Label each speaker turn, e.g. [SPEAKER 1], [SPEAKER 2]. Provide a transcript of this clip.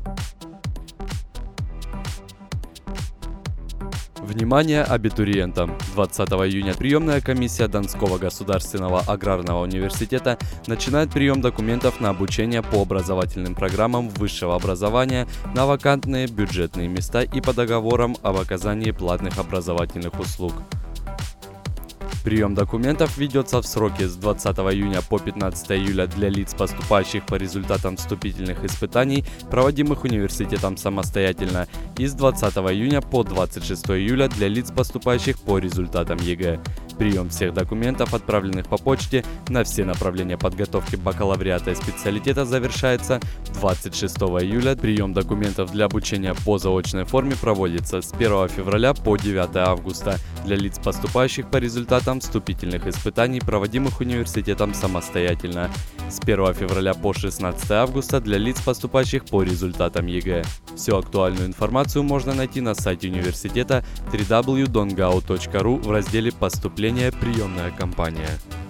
[SPEAKER 1] Внимание абитуриентам! 20 июня приемная комиссия Донского государственного аграрного университета начинает прием документов на обучение по образовательным программам высшего образования на вакантные бюджетные места и по договорам об оказании платных образовательных услуг. Прием документов ведется в сроки с 20 июня по 15 июля для лиц, поступающих по результатам вступительных испытаний, проводимых университетом самостоятельно, и с 20 июня по 26 июля для лиц, поступающих по результатам ЕГЭ. Прием всех документов, отправленных по почте на все направления подготовки бакалавриата и специалитета, завершается 26 июля. Прием документов для обучения по заочной форме проводится с 1 февраля по 9 августа для лиц, поступающих по результатам вступительных испытаний, проводимых университетом самостоятельно, с 1 февраля по 16 августа для лиц, поступающих по результатам ЕГЭ. Всю актуальную информацию можно найти на сайте университета www.dongao.ru в разделе «Поступление. Приемная кампания».